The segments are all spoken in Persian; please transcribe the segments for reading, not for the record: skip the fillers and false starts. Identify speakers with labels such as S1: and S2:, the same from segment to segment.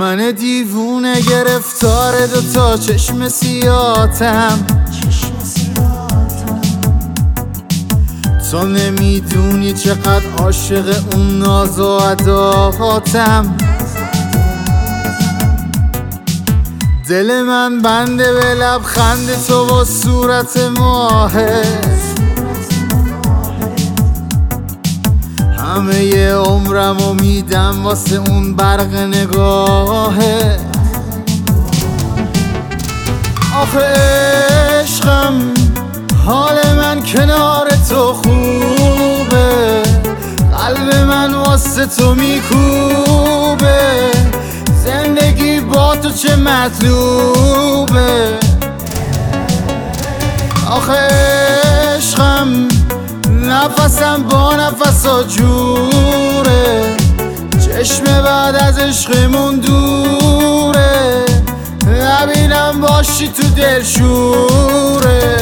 S1: من دیوونه گرفتار دوتا چشم سیاتم. تو نمیدونی چقدر عاشق اون ناز و اداهاتم. دل من بنده به لبخند تو و صورت ماهه. همه ی عمرمو میدم واسه اون برق نگاهه. آخه عشقم حال من کنار تو خوبه. قلب من واسه تو میکوبه. زندگی با تو چه مطلوبه. آخه عشقم نفسم با نفسا جوره. چشم بعد از عشقمون دوره. نبینم باشی تو دلشوره.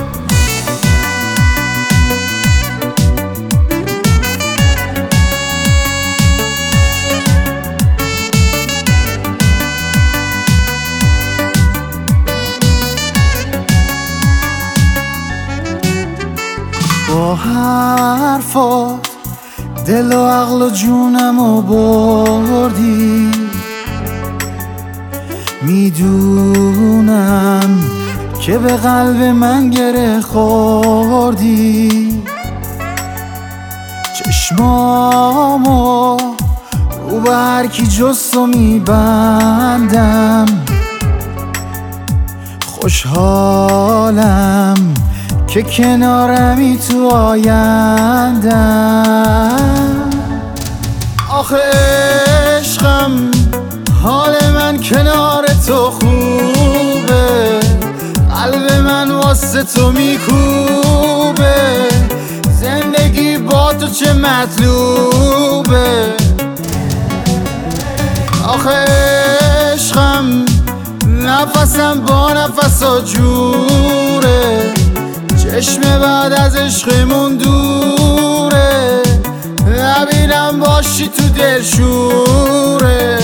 S1: با حرفات دل و عقل و جونمو بردی. میدونم که به قلب من گره خوردی. چشمامو رو به هر کی جز تو میبندم. خوشحالم که کنارمی تو آیندم. آخه عشقم حال من کنار تو خوبه. قلب من واسه تو میکوبه. زندگی با تو چه مطلوبه. آخه عشقم نفسم با نفسا جوره. چشم بعد از عشقمون دوره. نبینم باشی تو دلشوره.